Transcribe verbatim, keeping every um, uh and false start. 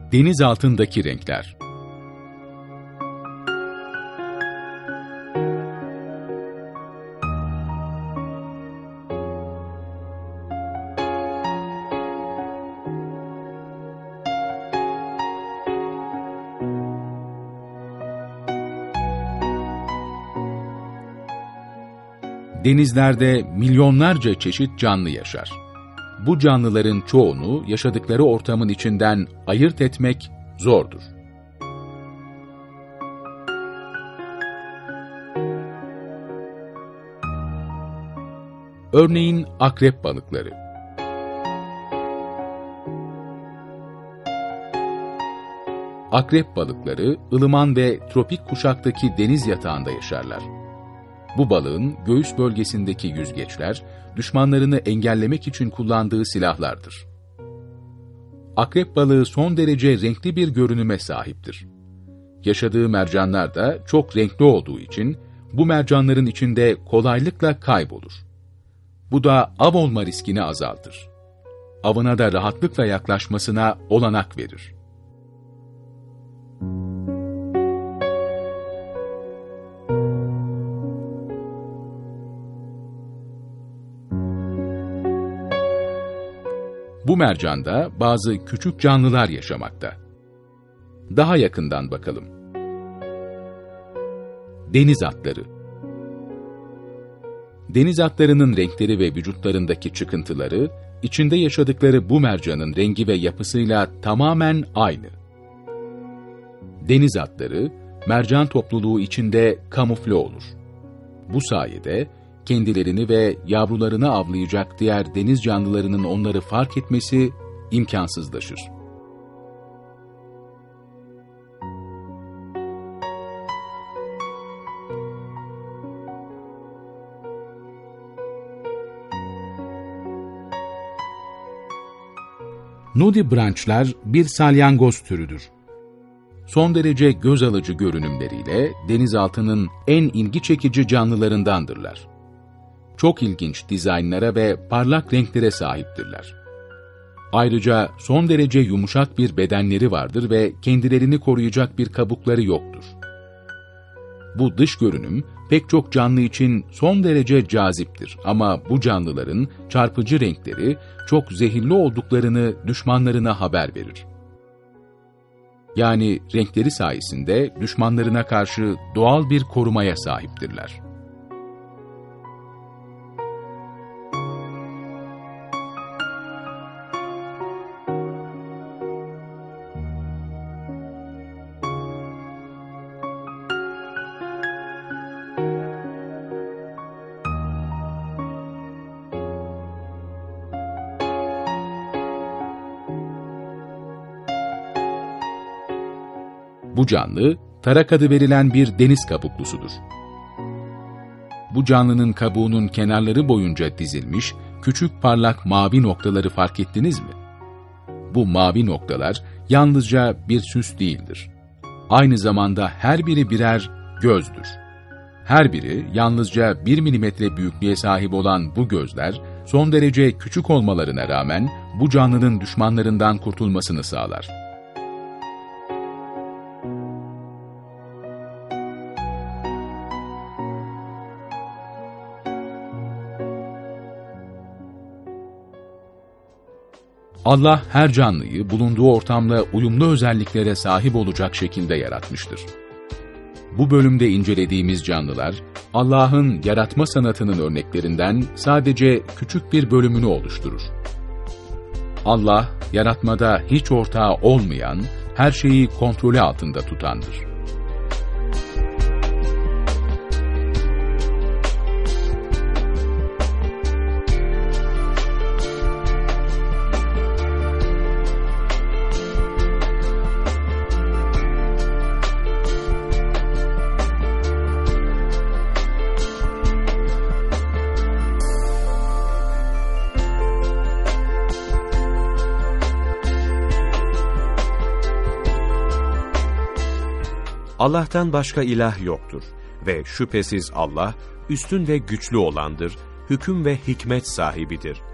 Deniz altındaki renkler. Denizlerde milyonlarca çeşit canlı yaşar. Bu canlıların çoğunu yaşadıkları ortamın içinden ayırt etmek zordur. Örneğin akrep balıkları. Akrep balıkları ılıman ve tropik kuşaktaki deniz yatağında yaşarlar. Bu balığın göğüs bölgesindeki yüzgeçler, düşmanlarını engellemek için kullandığı silahlardır. Akrep balığı son derece renkli bir görünüme sahiptir. Yaşadığı mercanlar da çok renkli olduğu için, bu mercanların içinde kolaylıkla kaybolur. Bu da av olma riskini azaltır. Avına da rahatlıkla yaklaşmasına olanak verir. Bu mercanda bazı küçük canlılar yaşamakta. Daha yakından bakalım. Deniz atları. Deniz atlarının renkleri ve vücutlarındaki çıkıntıları, içinde yaşadıkları bu mercanın rengi ve yapısıyla tamamen aynı. Deniz atları, mercan topluluğu içinde kamufle olur. Bu sayede, kendilerini ve yavrularını avlayacak diğer deniz canlılarının onları fark etmesi imkansızlaşır. Nudibranchlar bir salyangoz türüdür. Son derece göz alıcı görünümleriyle denizaltının en ilgi çekici canlılarındandırlar. Çok ilginç dizaynlara ve parlak renklere sahiptirler. Ayrıca son derece yumuşak bir bedenleri vardır ve kendilerini koruyacak bir kabukları yoktur. Bu dış görünüm pek çok canlı için son derece caziptir ama bu canlıların çarpıcı renkleri çok zehirli olduklarını düşmanlarına haber verir. Yani renkleri sayesinde düşmanlarına karşı doğal bir korumaya sahiptirler. Bu canlı, tarak adı verilen bir deniz kabuklusudur. Bu canlının kabuğunun kenarları boyunca dizilmiş, küçük parlak mavi noktaları fark ettiniz mi? Bu mavi noktalar yalnızca bir süs değildir. Aynı zamanda her biri birer gözdür. Her biri yalnızca bir milimetre büyüklüğe sahip olan bu gözler, son derece küçük olmalarına rağmen bu canlının düşmanlarından kurtulmasını sağlar. Allah her canlıyı bulunduğu ortamla uyumlu özelliklere sahip olacak şekilde yaratmıştır. Bu bölümde incelediğimiz canlılar, Allah'ın yaratma sanatının örneklerinden sadece küçük bir bölümünü oluşturur. Allah, yaratmada hiç ortağı olmayan, her şeyi kontrolü altında tutandır. Allah'tan başka ilah yoktur ve şüphesiz Allah, üstün ve güçlü olandır, hüküm ve hikmet sahibidir.